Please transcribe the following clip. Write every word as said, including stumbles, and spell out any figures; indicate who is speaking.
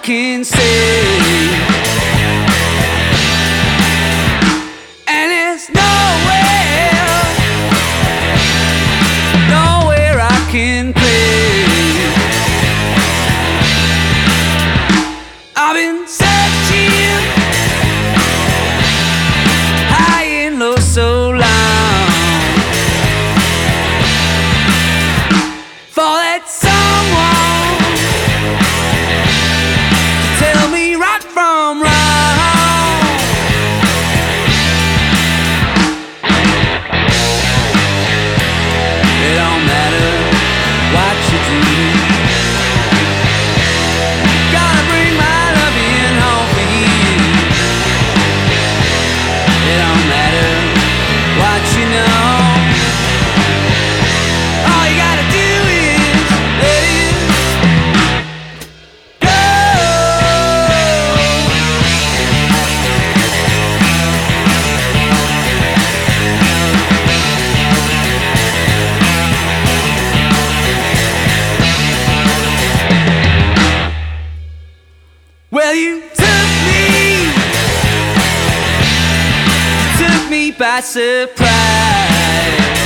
Speaker 1: can say. And there's nowhere, nowhere I can play. I've been searching high and low so long for that someone to tell me right from wrong. It don't matter what you do, gotta bring my loving home for you. It don't matter what you know, all you gotta do is let it go. Well, you took me, took me by surprise.